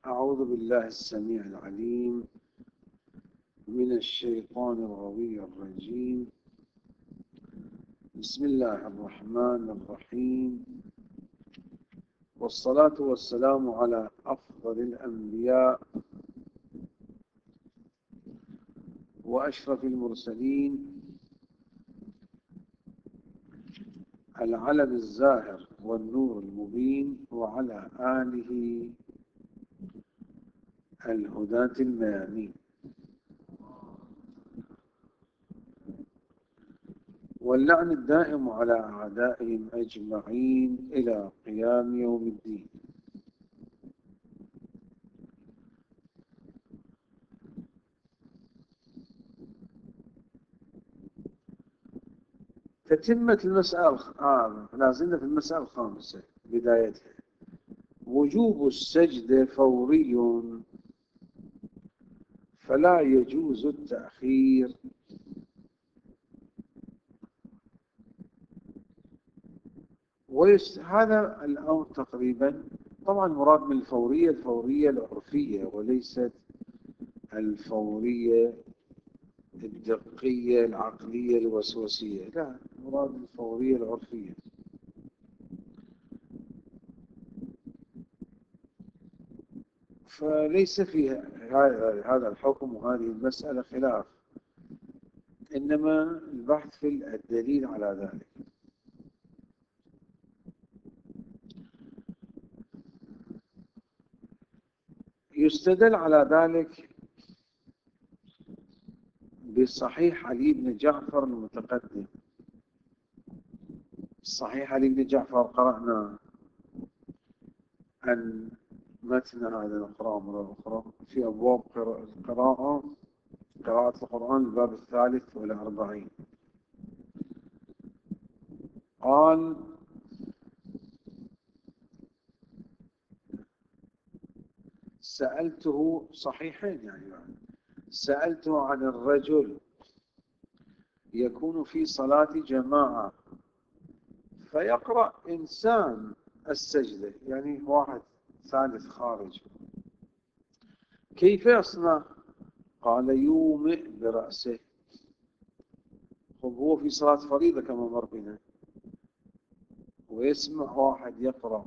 أعوذ بالله السميع العليم من الشيطان الغوي الرجيم. بسم الله الرحمن الرحيم، والصلاة والسلام على أفضل الأنبياء وأشرف المرسلين، العلم الزاهر والنور المبين، وعلى آله الهداة الميامين، واللعن الدائم على أعدائهم أجمعين إلى قيام يوم الدين. تتمة المسألة لازلنا في المسألة الخامسة بدايتها. وجوب السجد فوري فلا يجوز التأخير. هذا الأمر تقريبا، طبعا مراد من الفورية العرفية، وليست الفورية الدقية العقلية الوسوسية، لا، مراد الفورية العرفية. فليس في هذا الحكم وهذه المسألة خلاف، إنما البحث في الدليل على ذلك. يستدل على ذلك بصحيح علي بن جعفر المتقدم. صحيح علي بن جعفر قرأنا عن متن هذا نقرأه مرة أخرى في أبواب قراءة القرآن الباب 43. قال: سألته، صحيحين يعني، سألته عن الرجل يكون في صلاة جماعة فيقرأ إنسان السجدة، يعني واحد ثالث خارج، كيف يصنع؟ قال: يومئ برأسه. هو في صلاة فريضة كما مر بنا، ويسمع واحد يقرأ،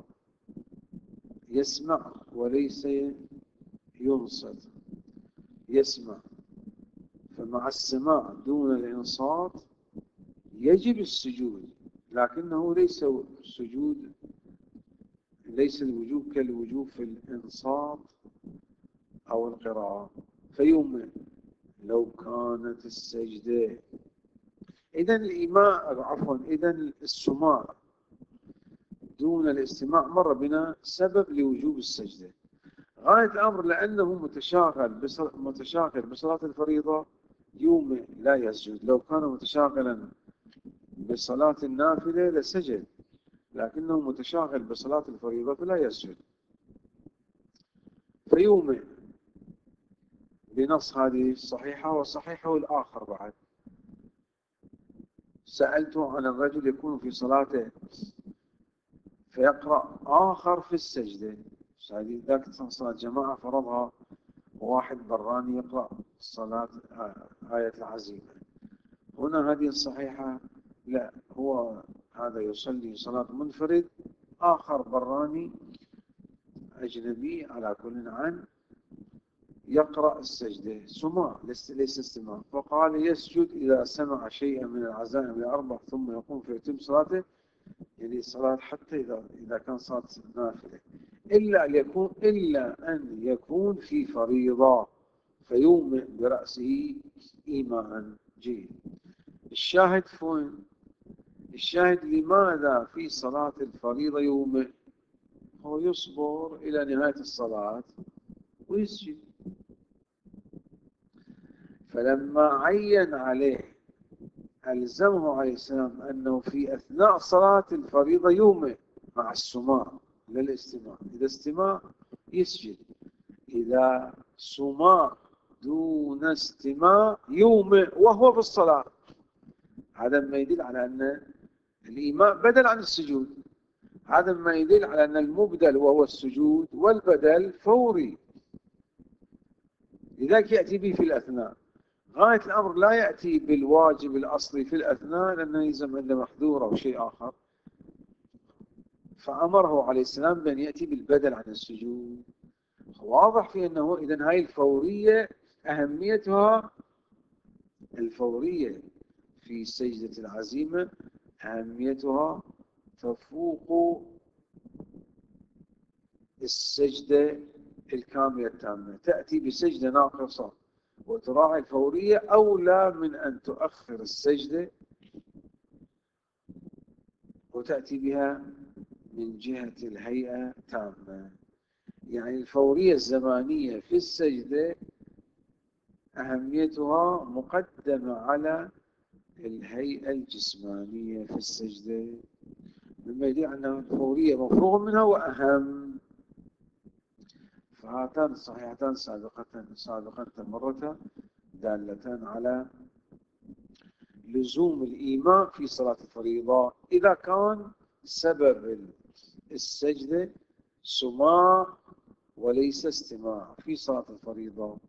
يسمع وليس ينصت، يسمع، فمع السماع دون الإنصات يجب السجود، لكنه ليس سجود، ليس الوجوب كالوجوب في الإنصات أو القراءة. فيوم لو كانت السجدة، إذن الإيماء، عفوا، إذن السماع دون الاستماع مر بنا سبب لوجوب السجدة. غاية الأمر لأنه متشاغل بصلاة الفريضة يوم لا يسجد. لو كان متشاغلا بصلاة النافلة لسجد، لكنه متشاغل بصلاة الفريضة فلا يسجد. فيوم بنص هذه الصحيحة وصحيحه الآخر بعد. سألته عن الرجل يكون في صلاته فيقرأ آخر في السجدة، ذاك صلاة جماعة فرضها واحد براني يقرأ صلاة آية العزيمة. هنا هذه الصحيحة لا، هو هذا يصلي صلاة منفرد، آخر براني أجنبي على كل عن يقرأ السجدة سماع ليس استماع. فقال: يسجد إذا سمع شيئا من العزائم الأربع ثم يقوم فيتم صلاته، يعني الصلاة حتى إذا كان صلاة نافلة، إلا أن يكون في فريضة فيومئ برأسه إيماء. جيد. الشاهد فين؟ الشاهد لماذا في صلاة الفريضة يومئ؟ هو يصبر إلى نهاية الصلاة ويسجد. فلما عين عليه ألزمه عليه السلام أنه في أثناء صلاة الفريضة يومئ مع السماع للاستماع. إذا استماع يسجد، إذا سماع دون استماع يومئ وهو في الصلاة. هذا ما يدل على أن الإيماء بدل عن السجود. هذا ما يدل على أن المبدل وهو السجود والبدل فوري. لذلك يأتي به في الأثناء. غاية الأمر لا يأتي بالواجب الأصلي في الأثناء لأنه يلزم عنده محذور أو شيء آخر، فأمره عليه السلام بأن يأتي بالبدل عن السجود. واضح في أنه إذن هاي الفورية أهميتها، الفورية في سجدة العزيمة أهميتها تفوق السجدة الكاملة التامة. تأتي بسجدة ناقصة وتراعي الفورية أولى من أن تؤخر السجدة وتأتي بها من جهة الهيئة تامة. يعني الفورية الزمانية في السجدة أهميتها مقدمة على الهيئة الجسمانية في السجدة، مما يدل أن الفورية مفروغ منها وأهم. فهاتان الصحيحتان سابقة مرة دالتان على لزوم الإيماء في صلاة الفريضة إذا كان سبب السجدة سماع وليس استماع في صلاة الفريضة،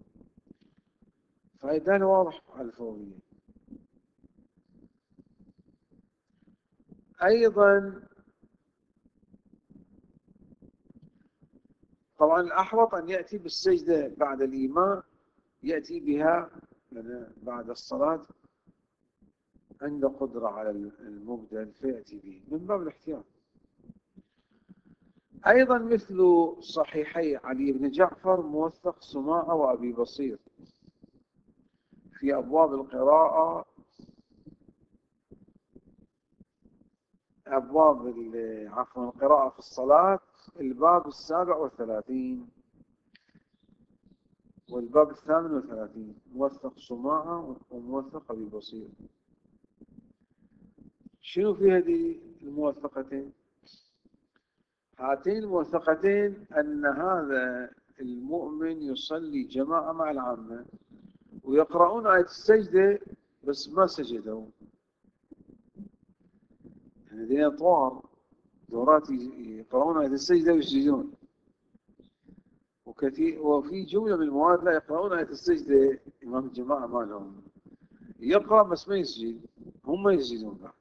فإذن واضح على الفورية. أيضا طبعا الأحوط أن يأتي بالسجدة بعد الإيماء، يأتي بها بعد الصلاة عند قدرة على المبدل فيأتي به من باب الاحتياط. أيضا مثل صحيحي علي بن جعفر موثق سماعة وأبي بصير في أبواب القراءة، القراءة في الصلاة، الباب 37 والباب 38 موثق سماعة وموثق أبي بصير. شنو في هذه الموثقتين؟ هاتين الموثقتين أن هذا المؤمن يصلي جماعة مع العامة ويقرؤون آية السجدة بس ما سجدوا، يعني ذين طوار دورات يقرؤون آية السجدة ويسجدون، وفي جملة من المواد لا يقرؤون آية السجدة إمام الجماعة ما لهم، يقرأ بس ما يسجد، هم يسجدون بعد،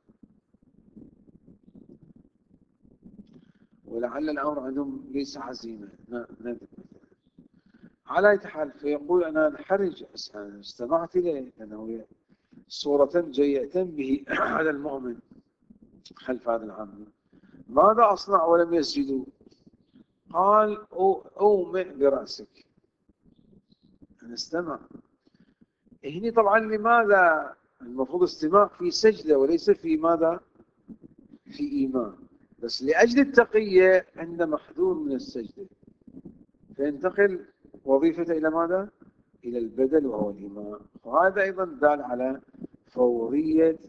ولعل الأمر عندهم ليس عزيمة ندب على أي حال. فيقول أنا انحرج استمعت إليه لأنه صورة جيئة به على المؤمن خلف هذا العام، ماذا أصنع ولم يسجدوا؟ قال أومئ برأسك، أنا استمع. هنا طبعا لماذا المفروض استماع في سجدة وليس في ماذا؟ في إيمان، بس لأجل التقية عند محذور من السجدة فينتقل وظيفته إلى ماذا؟ إلى البدل وهو الإيمان. وهذا أيضا دال على فورية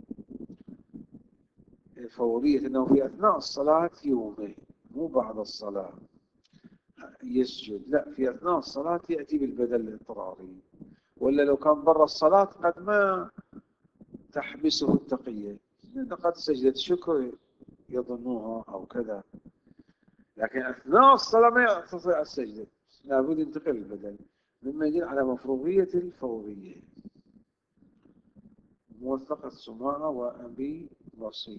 أنه في أثناء الصلاة يومئ، مو بعد الصلاة يسجد، لا، في أثناء الصلاة يأتي بالبدل الاضطراري، ولا لو كان برا الصلاة قد ما تحبسه التقية، لأن قد سجدة شكر يظنوها أو كذا، لكن أثناء الصلاة ما يستطيع السجدة، لابد ينتقل البدل، مما يدل على مفروضية الفورية. موثقة سماعة وأبي بصير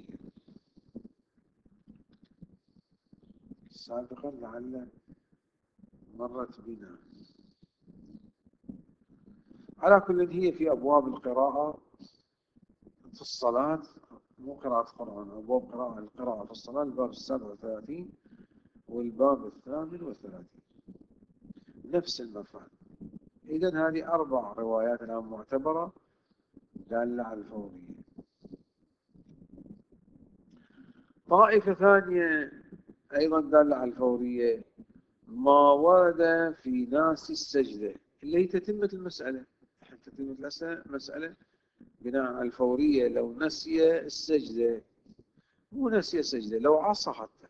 سابقا لعل مرت بنا. على كل هي في أبواب القراءة في الصلاة، مو قراءة قرآن، أبواب القراءة في الصلاة، الباب 37 والباب 38 نفس المفعول. إذن هذه 4 روايات الآن معتبرة دالة على الفورية. طائفة ثانية أيضا دالة على الفورية ما ورد في ناس السجدة اللي هي تتمة المسألة، تتمة المسألة بناء على الفورية. لو نسي السجدة، مو نسي السجدة، لو عصى، حتى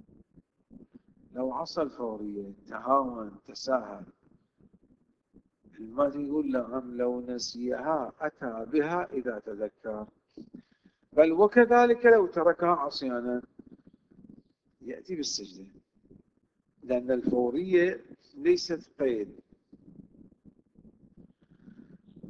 لو عصى الفورية، تهاون تساهل، الماتي يقول نعم لو نسيها أتى بها إذا تذكر، بل وكذلك لو تركها عصيانا يأتي بالسجدة، لأن الفورية ليست قيد،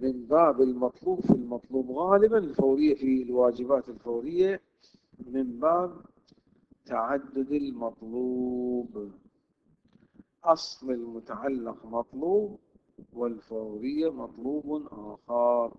من باب المطلوب في المطلوب غالبا الفورية في الواجبات الفورية من باب تعدد المطلوب. أصل المتعلق مطلوب والفورية مطلوب آخر.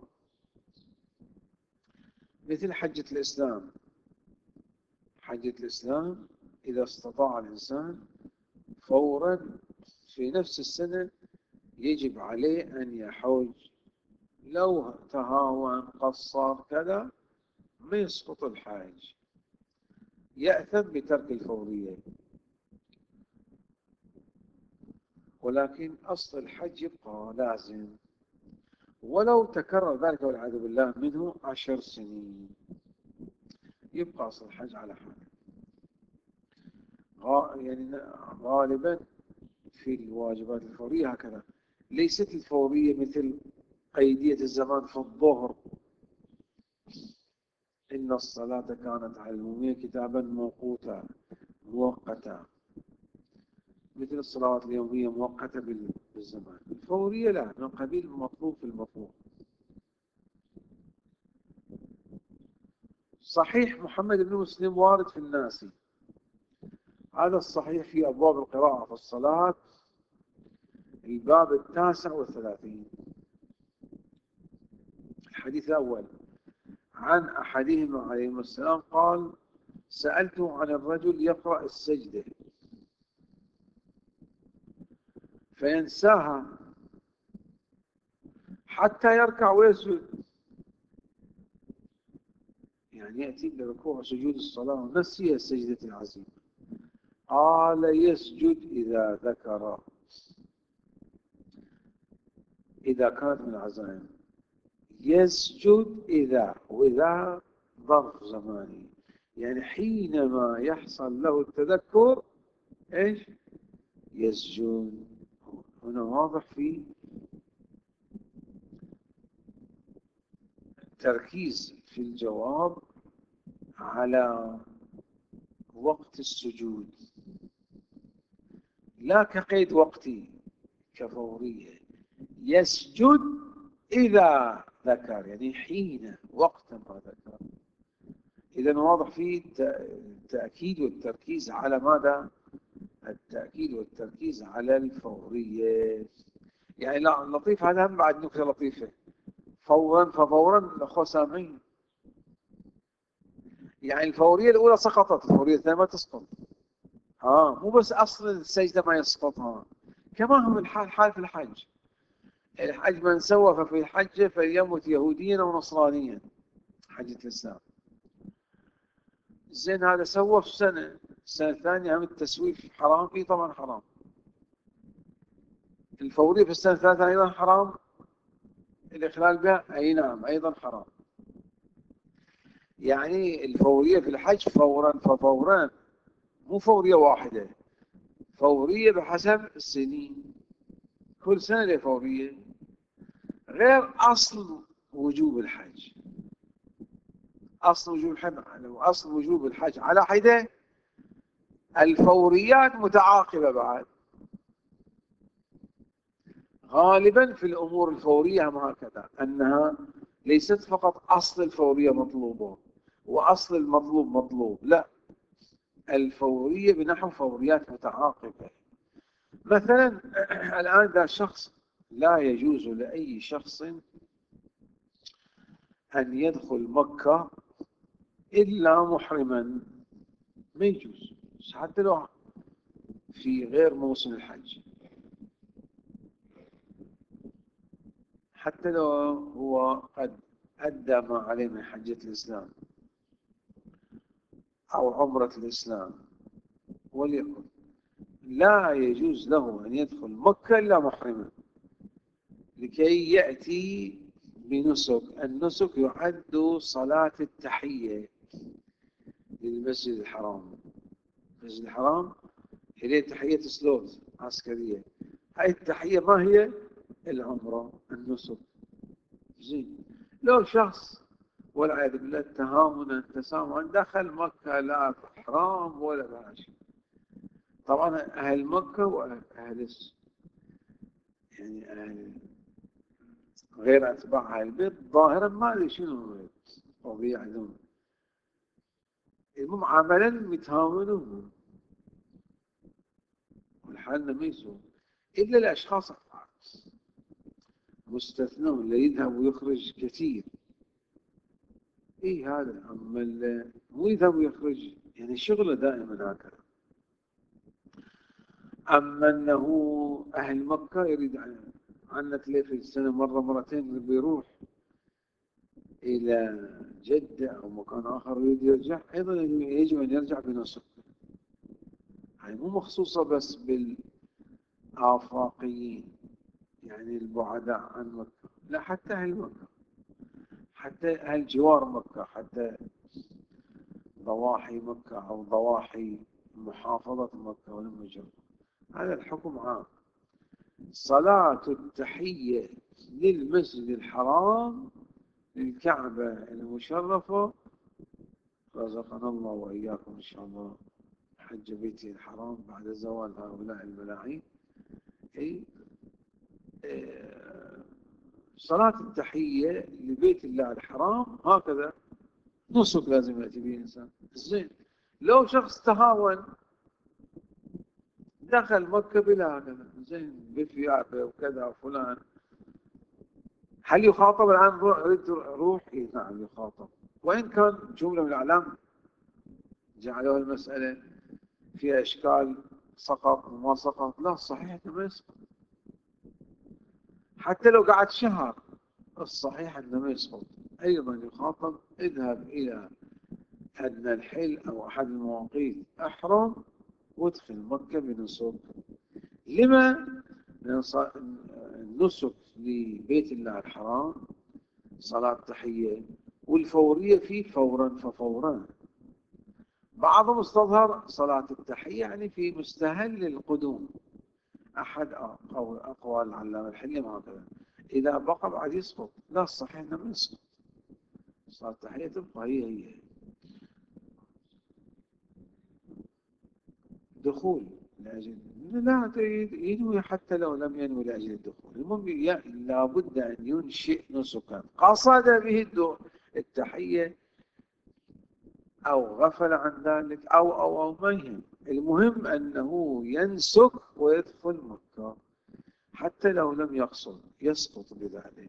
مثل حجة الإسلام. حجة الإسلام إذا استطاع الإنسان فورا في نفس السنة يجب عليه أن يحج. لو تهاون قصر كذا ما يسقط الحاج، يأثم بترك الفورية. ولكن أصل الحج يبقى لازم ولو تكرر ذلك والعياذ بالله منه 10 سنين، يبقى أصل الحج على حاله. يعني غالبا في الواجبات الفورية هكذا. ليست الفورية مثل قيدية الزمان في الظهر، إن الصلاة كانت على المؤمنين كتابا موقوتا مؤقتا، مثل الصلوات اليومية مؤقتة بالزمان. الفورية لا، من قبيل المطلوب في المطلوب. صحيح محمد بن مسلم وارد في الناس، هذا الصحيح في أبواب القراءة في الصلاة الباب 39. الحديث الأول عن أحدهم عليه السلام قال: سألته عن الرجل يقرأ السجدة فينساها حتى يركع ويسجد، يعني يأتي بركوع وسجود الصلاة ونسي السجدة العظيمة. قال: يسجد إذا ذكر، إذا كانت من العزائم. يسجد إذا، وإذا ظرف زماني، يعني حينما يحصل له التذكر إيش؟ يسجد. هنا واضح في تركيز في الجواب على وقت السجود، لا كقيد وقتي كفورية. يسجد إذا ذكر، يعني حين وقت ما ذكر. إذن واضح فيه التأكيد والتركيز على ماذا؟ التأكيد والتركيز على الفورية. يعني لا لطيف، هذا هم بعد نكتة لطيفة. فورا ففورا الأخوة سامعين، يعني الفورية الأولى سقطت، الفورية الثانية ما تسقط. مو بس أصل السجدة ما يسقطها، كما هو الحال في الحج. الحج من سوف في الحج فليمت يهوديا أو نصرانيا، حجة الإسلام. زين هذا سوى في سنة، السنة الثانية هم التسويف حرام؟ إيه طبعا حرام. الفورية في السنة الثالثة أيضا حرام، الإخلال بها أي نعم أيضا حرام. يعني الفورية في الحج فورا ففورا، مو فورية واحدة، فورية بحسب السنين، كل سنة له فورية، غير أصل وجوب الحج. أصل وجوب الحج، أصل وجوب الحج على حدة، الفوريات متعاقبة بعد. غالبا في الأمور الفورية هم هكذا، أنها ليست فقط أصل الفورية مطلوبة وأصل المطلوب مطلوب، لا، الفورية بنحو فوريات متعاقبة. مثلا الآن ذا شخص لا يجوز لأي شخص أن يدخل مكة إلا محرما، ما يجوز حتى لو في غير موسم الحج، حتى لو هو قد أدى ما عليه من حجة الإسلام أو عمرة الإسلام، وليكن لا يجوز له أن يدخل مكة إلا محرما لكي يأتي بنسك. النسك يعد صلاة التحية للمسجد الحرام. المسجد الحرام هي تحية سلوت عسكرية، هاي التحية ما هي؟ العمرة، النسك. زين، لو شخص والعياذ بالله تهاونا تسامحا دخل مكة لا حرام ولا باش، طبعا أهل مكة وأهل يعني أهل غير أتباع أهل البيت ظاهرا ما أدري شنو قضية عندهم. المهم عملا متهاونون والحال ما يسوى إلا الأشخاص مستثنون اللي يذهب ويخرج كثير. إيه هذا، أما مو يذهب ويخرج يعني شغله دائما هكذا. أما أنه أهل مكة يريد عنا في السنة مرة مرتين بيروح إلى جدة أو مكان آخر ويريد يرجع، أيضا يجب أن يرجع بنصف. يعني مو مخصوصة بس بالآفاقيين يعني البعداء عن مكة، لا حتى أهل مكة، حتى أهل جوار مكة، حتى ضواحي مكة أو ضواحي محافظة مكة والمجر، هذا الحكم عام. صلاة التحية للمسجد الحرام للكعبة المشرفة، رزقنا الله وإياكم إن شاء الله حج بيته الحرام بعد زوال هؤلاء الملاعين. أي صلاة التحية لبيت الله الحرام هكذا نسك لازم يأتي به الإنسان. زين لو شخص تهاون دخل مكة بلا هكذا زين بثيابه وكذا فلان، هل يخاطب الآن روح؟ إيه نعم يخاطب، وإن كان جملة من الأعلام جعلوا المسألة فيها إشكال سقط وما سقط، لا صحيح ما يسقط حتى لو قعد شهر، الصحيح أنه ما يسقط. أيضا يخاطب اذهب إلى أدنى الحل أو أحد المواقيت أحرم وادخل مكة بنسك. لما؟ النسك لبيت الله الحرام صلاة تحية، والفورية فيه فورا ففورا. بعضهم استظهر صلاة التحية يعني في مستهل القدوم، أحد أقوال العلامة الحليم هكذا، إذا بقى بعد يسقط، لا الصحيح أنه ما يسقط، صلاة التحية تبقى هي دخول لأجل لا ينوي حتى لو لم ينوي لأجل الدخول. المهم لابد أن ينشئ نسكا قصد به التحية أو غفل عن ذلك أو ما يهم، المهم أنه ينسك ويدخل مكة حتى لو لم يقصد يسقط بذلك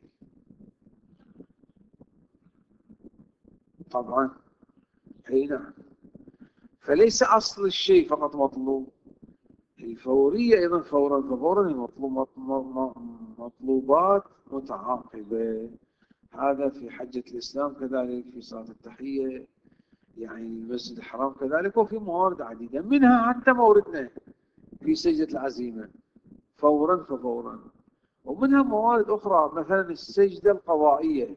طبعا. أي نعم، فليس أصل الشيء فقط مطلوب، الفورية أيضا فورا ففورا مطلوبات متعاقبة. هذا في حجة الإسلام كذلك، في صلاة التحية يعني المسجد الحرام كذلك، وفي موارد عديدة منها حتى موردنا في سجدة العزيمة فورا ففورا، ومنها موارد أخرى مثلا السجدة القضائية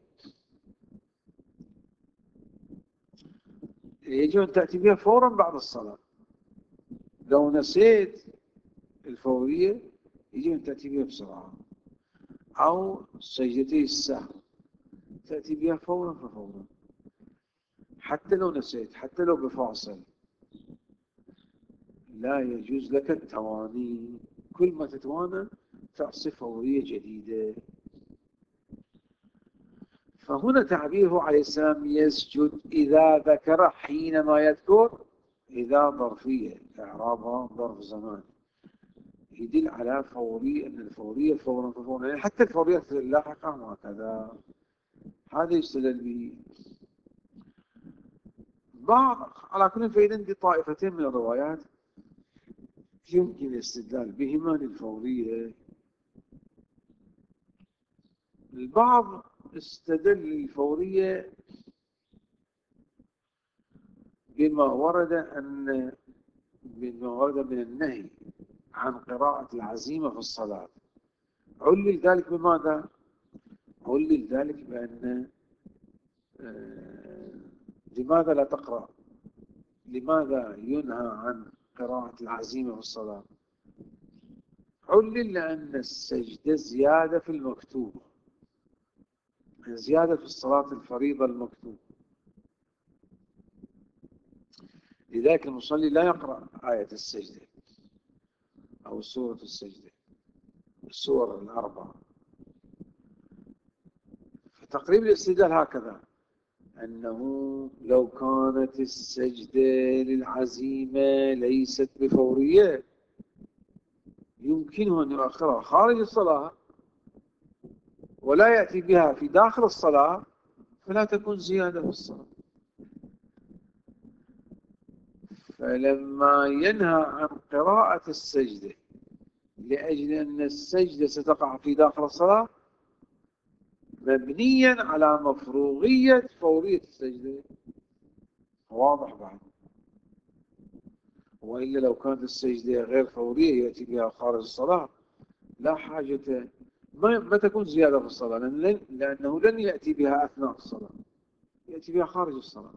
يجب أن تأتي بها فورا بعد الصلاة. لو نسيت الفورية يجب أن تأتي بها بسرعة، أو سجدتي السهو تأتي بها فورا ففورا حتى لو نسيت، حتى لو بفاصل، لا يجوز لك التواني. كل ما تتوانى تعصي فورية جديدة. فهنا تعبيره عليه السلام يسجد إذا ذكر حينما يذكر، إذا ظرفية إعرابها ظرف زمان يدل على فورية، أن الفورية فورا فورا يعني حتى الفورية اللاحقة وهكذا. هذا يستدل به بعض. على كل فإذا عندي طائفتين من الروايات يمكن الاستدلال بهما للفورية. البعض استدل للفورية بما ورد من النهي عن قراءة العزيمة في الصلاة. علل ذلك بماذا؟ علل ذلك بأن لماذا لا تقرأ؟ لماذا ينهى عن قراءة العزيمة في الصلاة؟ علل لأن السجدة زيادة في المكتوب، زيادة في الصلاة الفريضة المكتوب، لذلك المصلي لا يقرأ آية السجدة أو سورة السجدة، السور الأربعة، تقريب الاستدلال هكذا، أنه لو كانت السجدة للعزيمة ليست بفورية يمكنه أن يؤخرها خارج الصلاة ولا يأتي بها في داخل الصلاة، فلا تكون زيادة في الصلاة. فلما ينهى عن قراءة السجدة لأجل أن السجدة ستقع في داخل الصلاة مبنيا على مفروغية فورية السجدة، واضح بعد؟ وإلا لو كانت السجدة غير فورية يأتي بها خارج الصلاة لا حاجة، ما تكون زيادة في الصلاة، لأنه لن يأتي بها أثناء الصلاة، يأتي بها خارج الصلاة.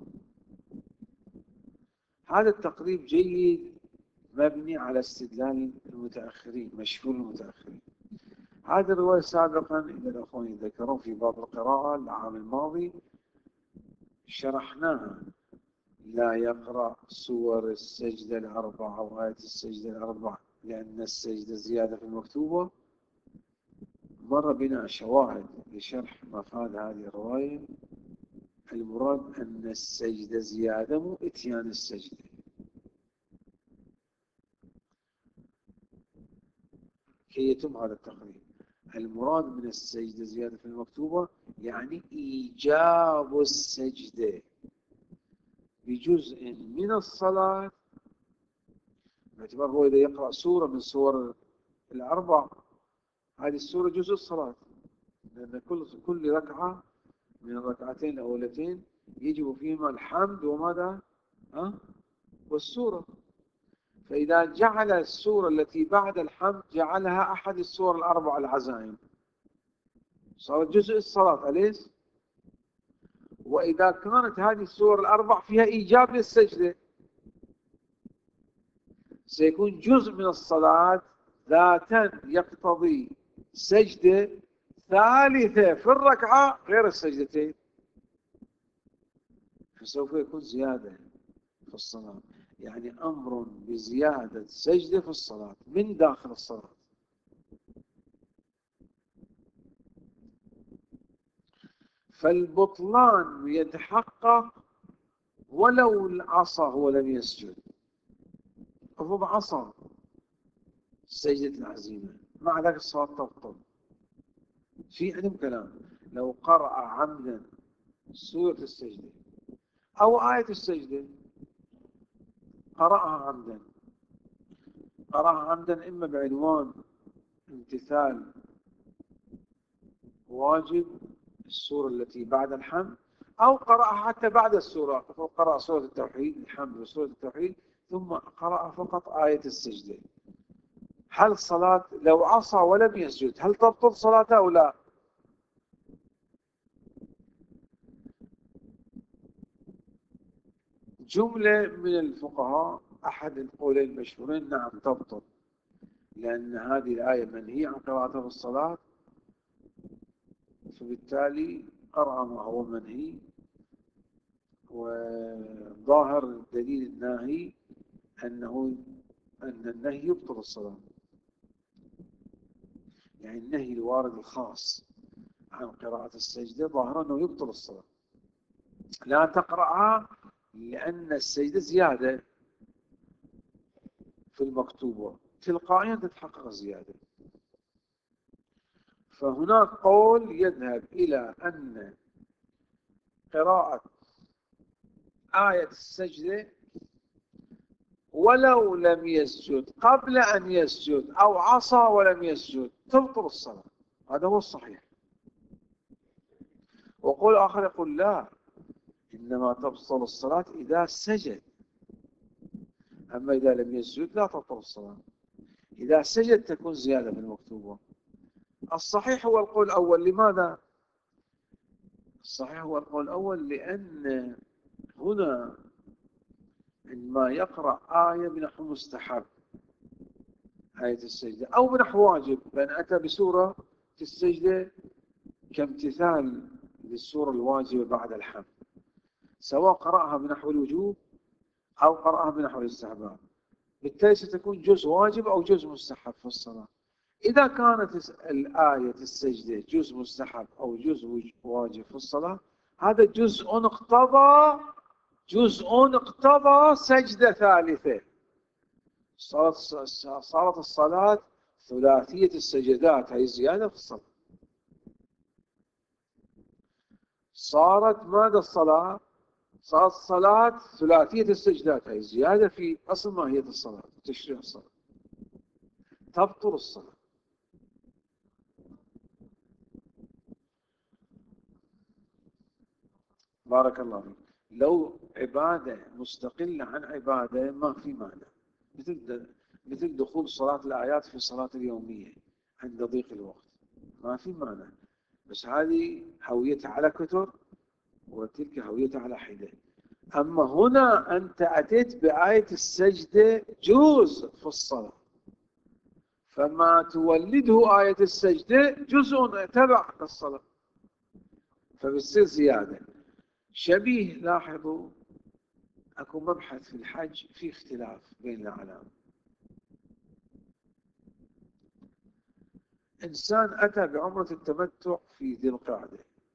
هذا التقريب جيد مبني على استدلال المتأخرين، مشهور المتأخرين. هذه الرواية سابقا إذا الأخوان يذكرون في باب القراءة العام الماضي شرحناها، لا يقرأ سور السجدة الأربع أو آية السجدة الأربع لأن السجدة زيادة في المكتوبة. مر بنا شواهد لشرح مفاد هذه الرواية. المراد أن السجدة زيادة مو إتيان السجدة. كي يتم هذا التقريب، المراد من السجدة زيادة في المكتوبة يعني إيجاب السجدة بجزء من الصلاة، باعتبار هو إذا يقرأ سورة من سور الأربع هذه السورة جزء الصلاة، لأن كل ركعة من الركعتين الأولتين يجب فيهما الحمد وماذا؟ والسورة. فإذا جعل السورة التي بعد الحمد جعلها أحد السور الأربع العزائم صارت جزء الصلاة، أليس؟ وإذا كانت هذه السور الأربع فيها إيجاب للسجدة سيكون جزء من الصلاة ذاتا يقتضي سجدة ثالثة في الركعة غير السجدتين، فسوف يكون زيادة في الصلاة، يعني أمر بزيادة سجدة في الصلاة من داخل الصلاة. فالبطلان يتحقق ولو العصا هو لم يسجد، أفضل عصا سجدة العزيمة مع ذلك الصلاة تبطل. في عندهم كلام لو قرأ عمدا سورة السجدة أو آية السجدة قرأها عمدا إما بعنوان امتثال واجب السورة التي بعد الحمد أو قرأها حتى بعد السورة، قرأ سورة التوحيد الحمد وسورة التوحيد ثم قرأ فقط آية السجدة، هل الصلاة لو عصى ولم يسجد هل تبطل صلاته أو لا؟ جملة من الفقهاء أحد القولين المشهورين نعم تبطل، لأن هذه الآية منهي عن قراءتها في الصلاة، فبالتالي قرأ ما هو منهي، وظاهر دليل الناهي أن النهي يبطل الصلاة، يعني النهي الوارد الخاص عن قراءة السجدة ظاهر أنه يبطل الصلاة، لا تقرأها لأن السجدة زيادة في المكتوبة تلقائيا تتحقق الزيادة. فهناك قول يذهب إلى أن قراءة آية السجدة ولو لم يسجد قبل أن يسجد أو عصى ولم يسجد تبطل الصلاة، هذا هو الصحيح. وقول آخر يقول لا، إنما تبطل الصلاة إذا سجد، أما إذا لم يسجد لا تبطل الصلاة، إذا سجد تكون زيادة في المكتوبة. الصحيح هو القول الأول. لماذا؟ الصحيح هو القول الأول لأن هنا عندما يقرأ آية بنحو مستحب آية السجدة أو بنحو واجب، بأن أتى بسورة في السجدة كامتثال للسورة الواجبة بعد الحمد، سواء قرأها بنحو الوجوب أو قرأها بنحو الاستحباب، بالتالي ستكون جزء واجب أو جزء مستحب في الصلاة. إذا كانت الآية السجدة جزء مستحب أو جزء واجب في الصلاة، هذا جزء اقتضى سجدة ثالثة. صارت الصلاة ثلاثية السجدات، هي زيادة في الصلاة. صارت ماذا الصلاة؟ صارت الصلاة ثلاثية السجدات، هي زيادة في أصل ماهية الصلاة، تشريع الصلاة، تبطل الصلاة. بارك الله فيك. لو عبادة مستقلة عن عبادة ما في معنى، مثل دخول صلاة الآيات في الصلاة اليومية عند ضيق الوقت، ما في معنى. بس هذه هويتها على كتر وتلك هويتها على حدة. أما هنا أنت أتيت بآية السجدة جزء في الصلاة، فما تولده آية السجدة جزء تبع الصلاة، فبتصير زيادة. شبيه، لاحظوا أكو مبحث في الحج في اختلاف بين الأعلام. إنسان أتى بعمرة التمتع في ذي القعدة،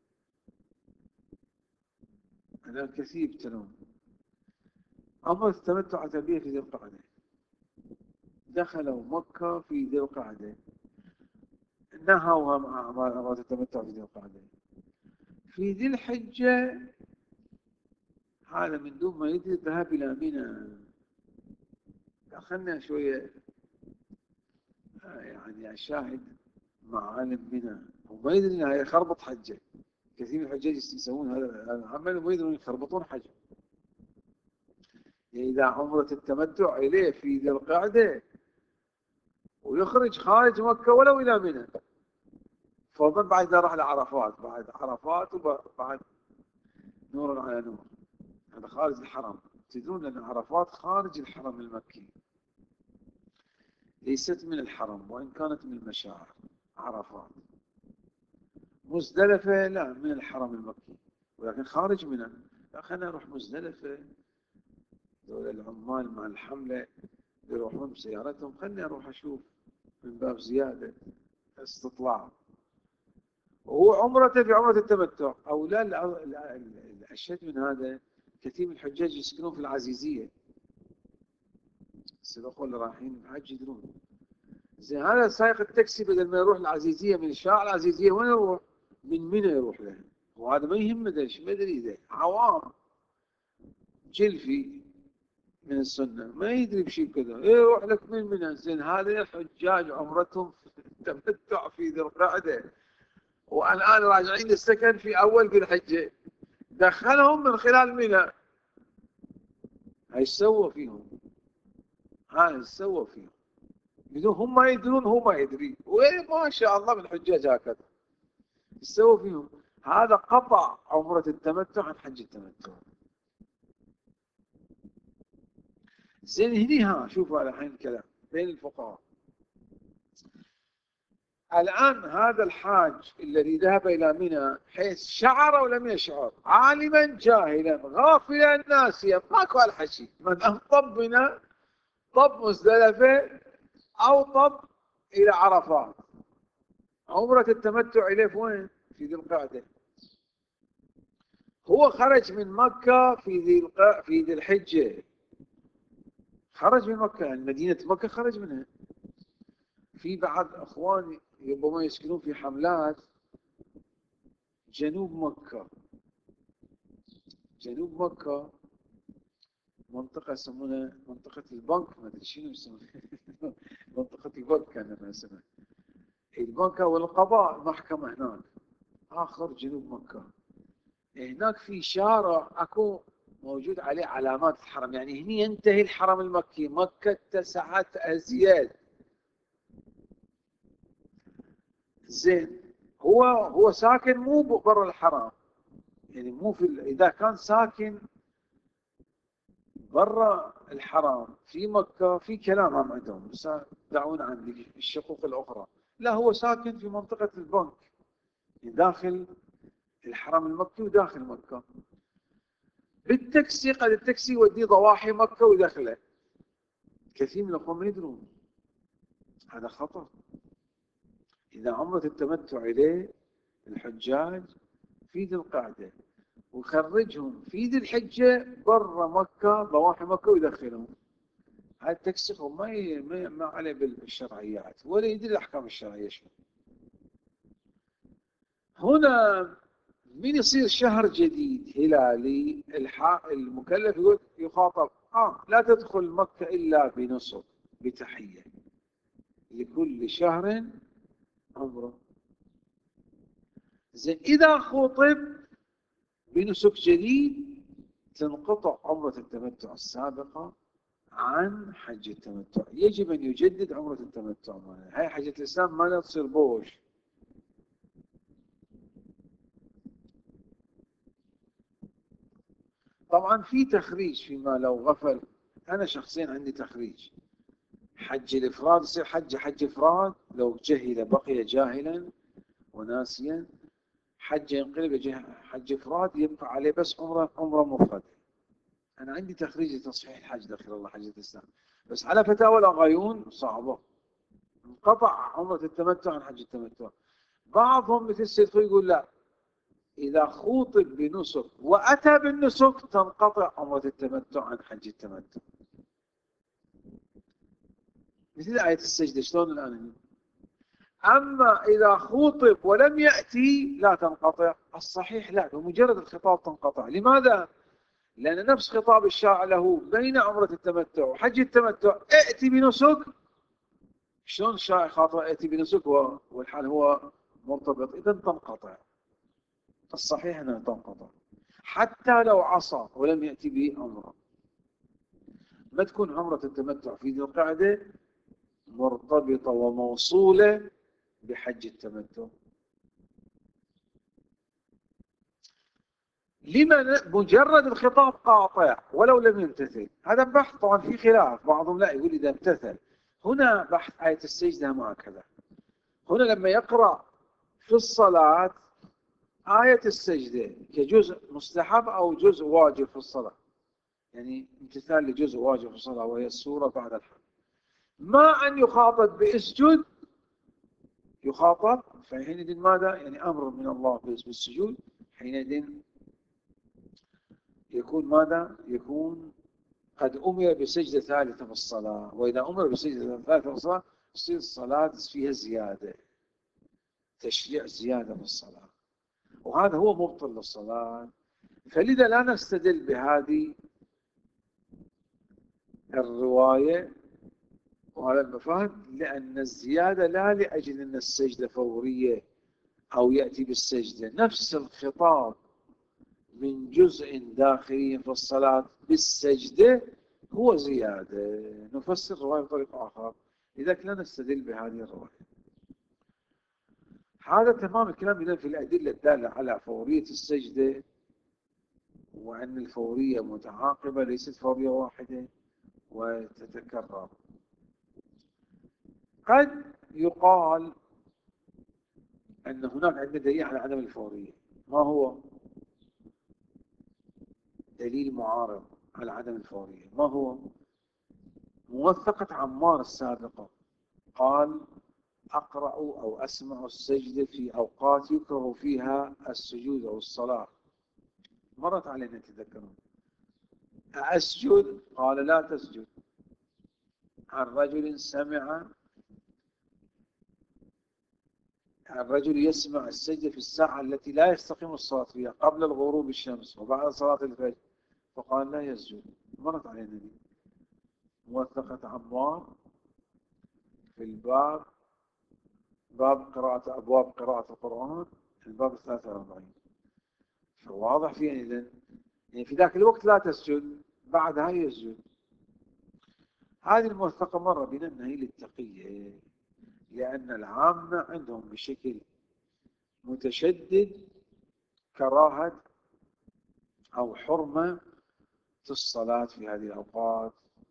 أنا كثير تنوم، عمرة التمتع أتى بها في ذي القعدة، دخلوا مكة في ذي القعدة، نهوا مع عمرة التمتع في ذي القعدة. في ذي الحجة هذا من دون ما يدري ذهب إلى منى، دخلنا شوية يعني أشاهد معالم منى، وما يدري أنها يخربط حجة. كثير من الحجاج يسوون هذا العمل وما يدرون يخربطون حجة. يعني إذا عمرة التمتع إليه في ذي القعدة ويخرج خارج مكة ولو إلى منى، فضل بعد إذا راح لعرفات، بعد عرفات وبعد نور على نور، هذا خارج الحرم. تدرون أن عرفات خارج الحرم المكي، ليست من الحرم وإن كانت من المشاعر. عرفات مزدلفة لا من الحرم المكي ولكن خارج منه. خلينا نروح مزدلفة، دول العمال مع الحملة يروحون بسيارتهم، خليني أروح أشوف من باب زيادة استطلاع. وهو عمرته في عمرة التمتع أو لا. الأشد من هذا كثير من الحجاج يسكنون في العزيزية، السباق اللي رايحين الحج يدرون. زين هذا سائق التاكسي بدل ما يروح العزيزية من شارع العزيزية وين يروح؟ من منى يروح له، وهذا ما يهمه دش ما ادري ذا عوام جلفي من السنة ما يدري بشيء كذا يروح لك من منى. زين هذا الحجاج عمرتهم تمتع في ذي القعدة والآن راجعين السكن في أول ذي الحجة، دخلهم من خلال منى. هاي سوى فيهم، هاي سوى فيهم بدون هم ما يدرون، هو ما يدري، وما شاء الله من الحجاج هكذا سوى فيهم. هذا قطع عمرة التمتع عن حج التمتع. زين هني ها شوفوا الحين الكلام بين الفقهاء. الآن هذا الحاج الذي ذهب إلى منى حيث شعر أو لم يشعر، عالما جاهلا غافلا ناسيا، ماكو الحكي، من طب منى طب مزدلفة أو طب إلى عرفات، عمرة التمتع إليه في وين؟ في ذي القعدة. هو خرج من مكة في ذي الحجة، خرج من مكة، يعني مدينة مكة خرج منها. في بعض أخواني ربما يسكنون في حملات جنوب مكة، جنوب مكة منطقة يسمونها منطقة البنك، ما أدري شنو يسمونها منطقة البنك كان ما اسمها البنك والقضاء، محكمة هناك آخر جنوب مكة. هناك في شارع أكو موجود عليه علامات الحرم، يعني هني ينتهي الحرم المكي، مكة 9 أزياد. زين هو ساكن مو برا الحرم، يعني مو في إذا كان ساكن برا الحرم في مكة في كلام هم عندهم، بس دعونا عن الشقوق الأخرى. لا هو ساكن في منطقة البنك داخل الحرم المكي وداخل مكة. بالتاكسي قد التاكسي يوديه ضواحي مكة ويدخله. كثير من الأخوان ما يدرون، هذا خطر. إذا عمرة التمتع إليه الحجاج في ذي القعدة، ويخرجهم في ذي الحجة برا مكة، ضواحي مكة، ويدخلهم. هذا التكسير ما عليه بالشرعيات، ولا يدري الأحكام الشرعية شو. هنا من يصير شهر جديد هلالي، المكلف يقول يخاطب لا تدخل مكة إلا بنسك، بتحية، لكل شهر عمره. زين، إذا خطب بنسك جديد تنقطع عمرة التمتع السابقة عن حج التمتع، يجب أن يجدد عمرة التمتع. هاي حجة الإسلام ما لا تصير بوش. طبعا في تخريج فيما لو غفل. أنا شخصيا عندي تخريج، حج الإفراد يصير حج إفراد لو جهل بقي جاهلا وناسيا، حج ينقلب حج إفراد يبقى عليه بس عمرة مفردة. أنا عندي تخريج لتصحيح الحج داخل الله حج الإسلام، بس على فتاوى الأغايون صعبة، انقطع عمرة التمتع عن حج التمتع. بعضهم مثل السيد خوي يقول لا، إذا خوطب بنسك وأتى بالنسك تنقطع عمرة التمتع عن حج التمتع، مثل آية السجدة شلون الآن. أما إذا خوطب ولم يأتي لا تنقطع. الصحيح لا، بمجرد الخطاب تنقطع. لماذا؟ لأن نفس خطاب الشارع له بين عمرة التمتع وحج التمتع ائتي بنسك. شلون الشارع خاطر ائتي بنسك والحال هو مرتبط؟ إذا تنقطع. الصحيح أنها تنقطع حتى لو عصى ولم يأتي بعمرة. ما تكون عمرة التمتع في ذي القعدة مرتبطة وموصولة بحج التمتع. لما مجرد الخطاب قاطع ولو لم يمتثل؟ هذا بحث طبعا في خلاف، بعضهم لا يقول إذا امتثل. هنا بحث آية السجدة ما كذا. هنا لما يقرأ في الصلاة آية السجدة كجزء مستحب أو جزء واجب في الصلاة، يعني امتثال لجزء واجب في الصلاة وهي السورة بعد الحمد، ما أن يخاطب باسجد، يخاطب فحينئذ ماذا؟ يعني أمر من الله بالسجود، حينئذ يكون ماذا؟ يكون قد أمر بسجدة ثالثة في الصلاة، وإذا أمر بسجدة ثالثة في الصلاة تصير الصلاة فيها زيادة، تشريع زيادة في الصلاة، وهذا هو مبطل للصلاة. فلذا لا نستدل بهذه الرواية وهذا المفاهيم، لأن الزيادة لا لأجل أن السجدة فورية أو يأتي بالسجدة، نفس الخطاب من جزء داخلي في الصلاة بالسجدة هو زيادة. نفسر الرواية بطريقة أخرى، لذلك لا نستدل بهذه الرواية. هذا تمام الكلام إذن في الأدلة الدالة على فورية السجدة، وأن الفورية متعاقبة ليست فورية واحدة وتتكرر. قد يقال أن هناك عندنا دليل على عدم الفورية. ما هو دليل معارض على عدم الفورية؟ ما هو؟ موثقة عمار السابقة قال أقرأ أو أسمع السجدة في أوقات يكره فيها السجود أو الصلاة. مرت علينا تذكرون. أسجد؟ قال لا تسجد. عن رجل سمع، الرجل يسمع السجدة في الساعة التي لا يستقيم الصلاة فيها قبل الغروب الشمس وبعد صلاة الفجر، فقال لا يسجد. مرت علينا دي موثقة عمار في الباب، أبواب قراءة القرآن، الباب 43. فواضح فيه إذن يعني في ذاك الوقت لا تسجد، بعدها يسجد. هذه الموثقة مرة بنا أنها هي للتقية، لأن العامة عندهم بشكل متشدد كراهة أو حرمة الصلاة في هذه الأوقات،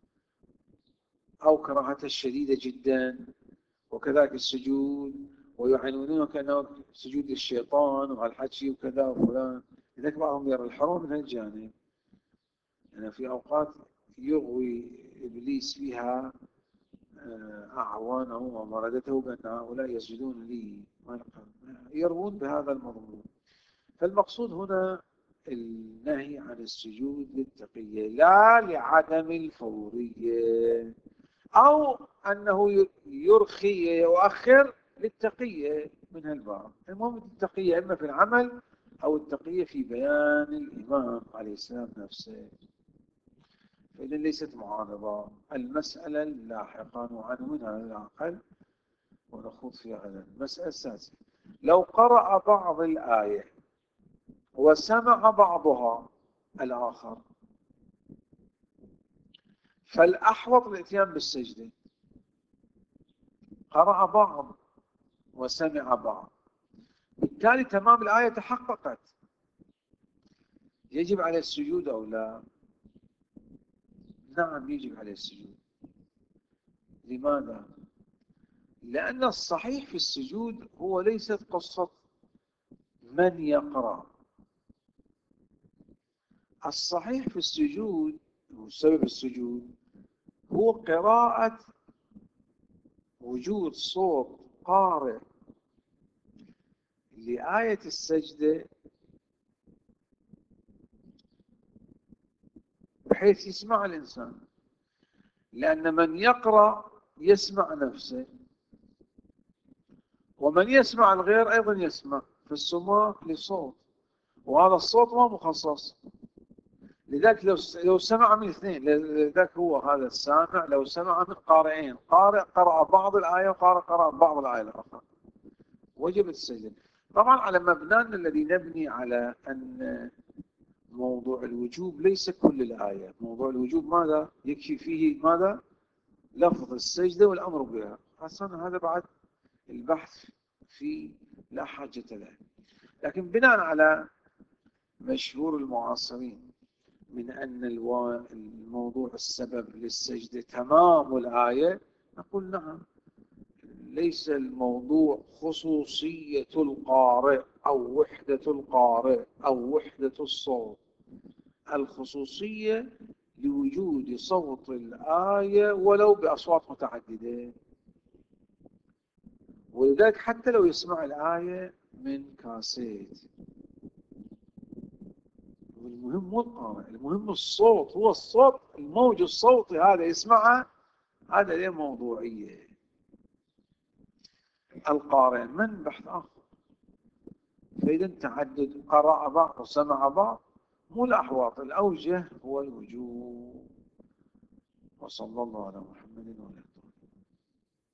أو كراهة الشديدة جدا، وكذلك السجود، ويعنونون كأنه سجود للشيطان والحكي وكذا وفلان. لذلك بعضهم يرى الحرام من هالجانب، يعني في أوقات يغوي إبليس فيها أعوانه ومردته بأن هؤلاء يسجدون لي، يروون بهذا المضمون. فالمقصود هنا النهي عن السجود للتقية لا لعدم الفورية، أو أنه يرخي يؤخر للتقية من هالباب. المهم التقية إما في العمل أو التقية في بيان الإمام عليه السلام نفسه، فإذا ليست معارضة. المسألة اللاحقة نعاني منها العقل ونخوض فيها غدا. المسألة السادسة: لو قرأ بعض الآية وسمع بعضها الآخر فالأحوط الاتيان بالسجدة. قرأ بعض وسمع بعض، بالتالي تمام الآية تحققت. يجب عليه السجود أو لا؟ نعم يجب عليه السجود. لماذا؟ لأن الصحيح في السجود هو ليست قصة من يقرأ. الصحيح في السجود وسبب السجود هو قراءة، وجود صوت قارئ لآية السجدة بحيث يسمع الإنسان. لأن من يقرأ يسمع نفسه، ومن يسمع الغير أيضا يسمع، فالسماع لصوت، وهذا الصوت ما مخصص. لذلك لو سمع من اثنين، لذلك هو هذا السامع لو سمع من قارئين، قارئ قرأ بعض الآية وقارئ قرأ بعض الآية الأخرى، وجب السجد. طبعا على مبنانا الذي نبني على أن موضوع الوجوب ليس كل الآية. موضوع الوجوب ماذا؟ يكفي فيه ماذا؟ لفظ السجدة والأمر بها. أصلا هذا بعد البحث في لا حاجة له. لكن بناء على مشهور المعاصرين من أن الموضوع السبب للسجدة تمام الآية، نقول نعم، ليس الموضوع خصوصية القارئ أو وحدة القارئ أو وحدة الصوت. الخصوصية لوجود صوت الآية ولو بأصوات متعددة. ولذلك حتى لو يسمع الآية من كاسيت، المهم مو القارئ، المهم الصوت. هو الصوت، الموج الصوتي هذا يسمعه، هذا له موضوعية. القارئ من بحث آخر. فإذا تعدد قرأ بعض وسمع بعض مو الأحواط، الأوجه هو الوجوب. وصلى الله على محمد وعلى